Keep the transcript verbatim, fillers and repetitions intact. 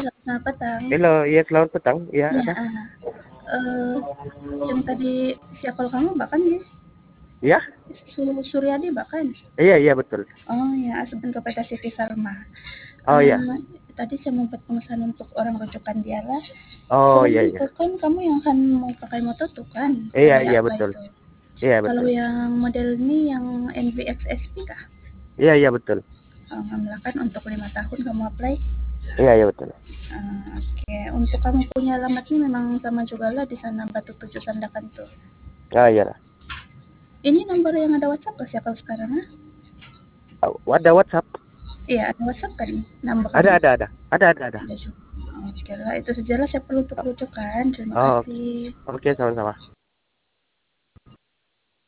selamat petang. Halo, iya selamat petang. Iya, Ya, ada. ah, eee, yang tadi siap call kamu bahkan ya? Iya? Su Suryadi bahkan? Iya, iya betul. Oh ya, Aspen kepada Siti Salma. Oh iya. Eee, tadi saya membuat pemesanan untuk orang rujukan Diara. Oh Selain iya itu iya. kan kamu yang akan mau pakai motor tuh kan, Iya dari iya apa betul. itu? Iya Kalau betul. yang model ini yang N V X S P kah? Iya iya betul. Alhamdulillah untuk lima tahun kamu apply. Iya iya betul. Uh, Oke, okay. Untuk kamu punya alamatnya memang sama juga lah di sana Batu Tujuh Sandakan tuh. Ah iya lah. Ini nomor yang ada WhatsApp kah siapa sekarang? Ha? Oh, ada WhatsApp? Iya, ada WhatsApp kan nomor Ada kamu? ada ada. Ada ada ada. Ada juga. Oke lah, itu sajalah saya perlu untuk rujukan. Terima Oh, kasih. oke okay, sama-sama.